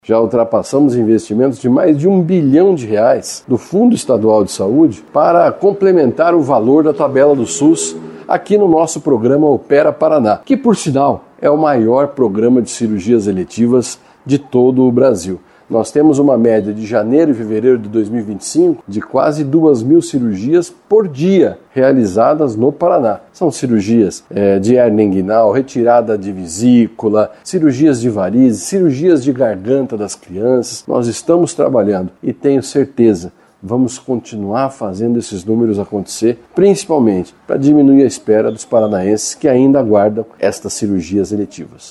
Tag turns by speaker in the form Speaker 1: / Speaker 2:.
Speaker 1: Já ultrapassamos investimentos de mais de R$1 bilhão do Fundo Estadual de Saúde para complementar o valor da tabela do SUS aqui no nosso programa Opera Paraná, que, por sinal, é o maior programa de cirurgias eletivas de todo o Brasil. Nós temos uma média de janeiro e fevereiro de 2025 de quase 2.000 cirurgias por dia realizadas no Paraná. São cirurgias de hérnia inguinal, retirada de vesícula, cirurgias de varizes, cirurgias de garganta das crianças. Nós estamos trabalhando e tenho certeza, vamos continuar fazendo esses números acontecer, principalmente para diminuir a espera dos paranaenses que ainda aguardam estas cirurgias eletivas.